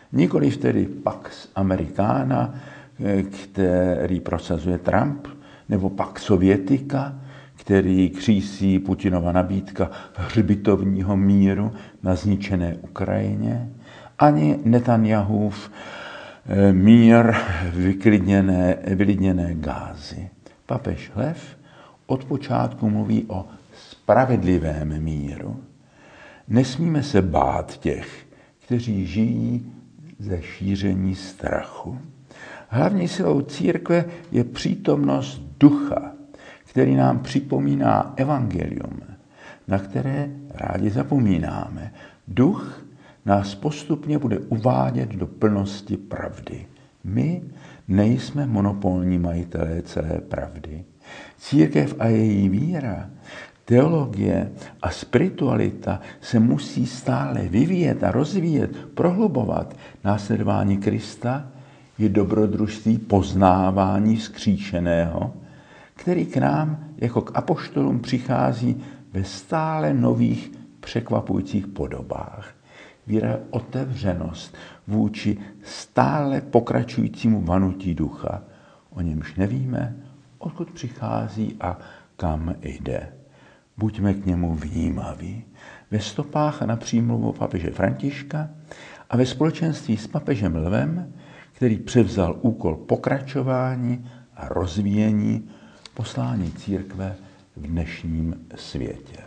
Nikoliv tedy Pax Americana, který prosazuje Trump, nebo Pax Sovietica, který křísí Putinova nabídka hřbitovního míru na zničené Ukrajině, ani Netanyahův mír vylidněné Gázy. Papež Lev od počátku mluví o spravedlivém míru. Nesmíme se bát těch, kteří žijí ze šíření strachu. Hlavní silou církve je přítomnost ducha, který nám připomíná evangelium, na které rádi zapomínáme. Duch nás postupně bude uvádět do plnosti pravdy. My nejsme monopolní majitelé celé pravdy. Církev a její víra, teologie a spiritualita se musí stále vyvíjet a rozvíjet, prohlubovat. Následování Krista je dobrodružství poznávání vzkříšeného, který k nám jako k apoštolům přichází ve stále nových překvapujících podobách. Víra je otevřenost vůči stále pokračujícímu vanutí ducha, o němž nevíme, odkud přichází a kam jde. Buďme k němu vnímaví. Ve stopách a na přímluvu papeže Františka a ve společenství s papežem Lvem, který převzal úkol pokračování a rozvíjení poslání církve v dnešním světě.